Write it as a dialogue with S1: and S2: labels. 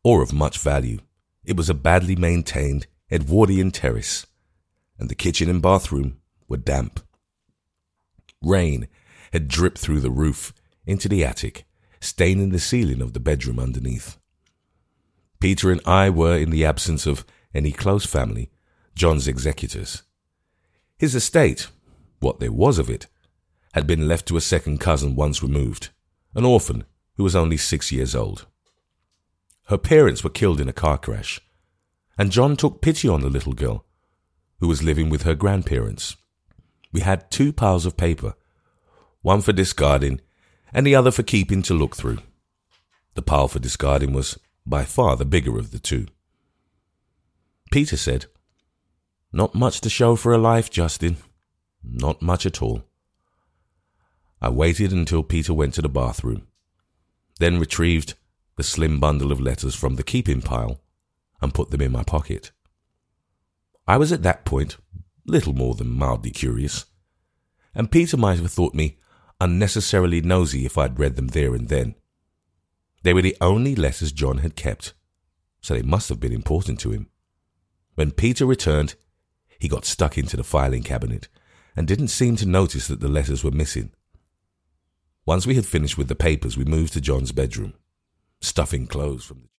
S1: or of much value. It was a badly maintained Edwardian terrace, and the kitchen and bathroom were damp. Rain had dripped through the roof into the attic, staining the ceiling of the bedroom underneath. Peter and I were, in the absence of any close family, John's executors. His estate, what there was of it, had been left to a second cousin once removed, an orphan who was only 6 years old. Her parents were killed in a car crash, and John took pity on the little girl, who was living with her grandparents. We had 2 piles of paper, one for discarding and the other for keeping to look through. The pile for discarding was by far the bigger of the 2. Peter said, "Not much to show for a life, Justin. Not much at all." I waited until Peter went to the bathroom, then retrieved the slim bundle of letters from the keeping pile and put them in my pocket. I was at that point little more than mildly curious, and Peter might have thought me unnecessarily nosy if I'd read them there and then. They were the only letters John had kept, so they must have been important to him. When Peter returned, he got stuck into the filing cabinet and didn't seem to notice that the letters were missing. Once we had finished with the papers, we moved to John's bedroom, stuffing clothes from the